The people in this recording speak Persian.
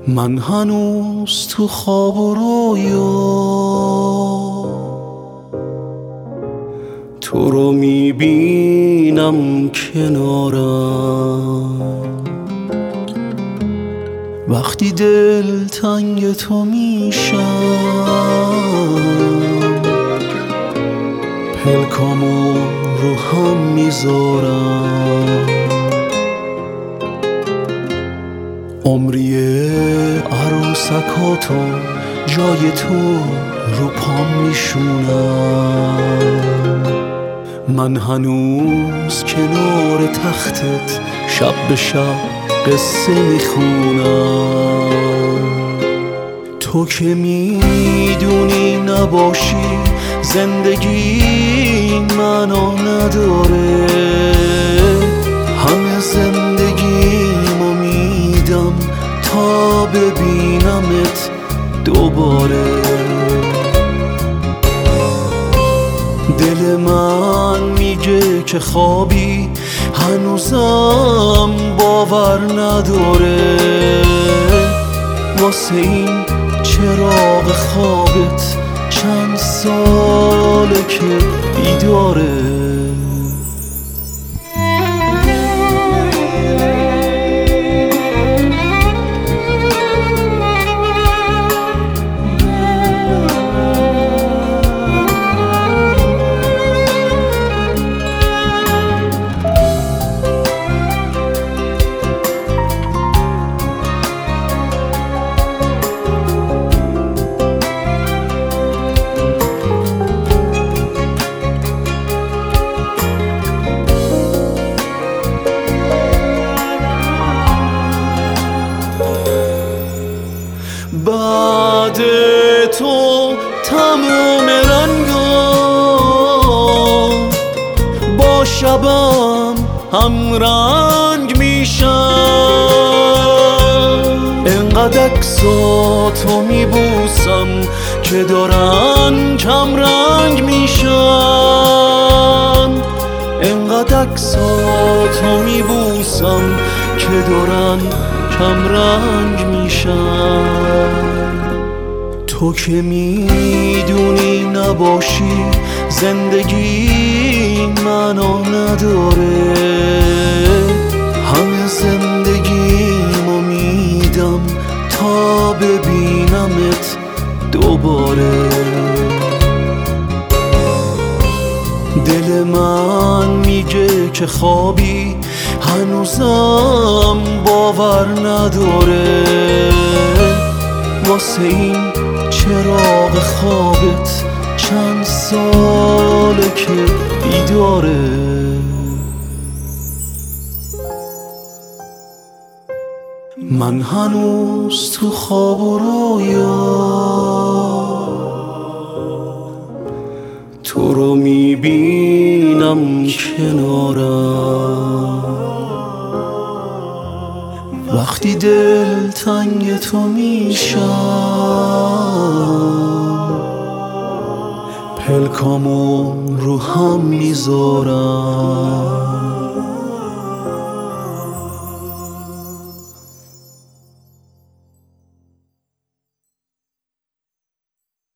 من هنوز تو خواب و رویا تو رو میبینم کنارم. وقتی دل تنگ تو میشم پلکامو رو هم میذارم. عمری عروسکاتو جای تو رو پام میشونم. من هنوز کنار تختت شب به شب قصه میخونم. تو که میدونی نباشی زندگی منو نداره. همه زندگیمو میدم تا ببینمت دوباره. دل من میگه که خوابی هنوزم باور نداره. واسه این چراغ خوابت چند ساله که بیداره. بعد تو تموم رنگا با شبم هم رنگ میشن. انقدر عکساتو میبوسم که دارن کم رنگ میشن. انقدر عکساتو میبوسم که دارن کم رنگ میشن. تو که میدونی نباشی زندگی منو نداره. همه زندگیمو میدم تا ببینمت دوباره. دل من میگه که خوابی هنوزم باور نداره. واسه این چراغ خوابت چند ساله که بیداره. من هنوز تو خواب و رویا تو رو میبینم کنارم. وقتی دل تنگ تو میشم پلکامو رو هم میذارم.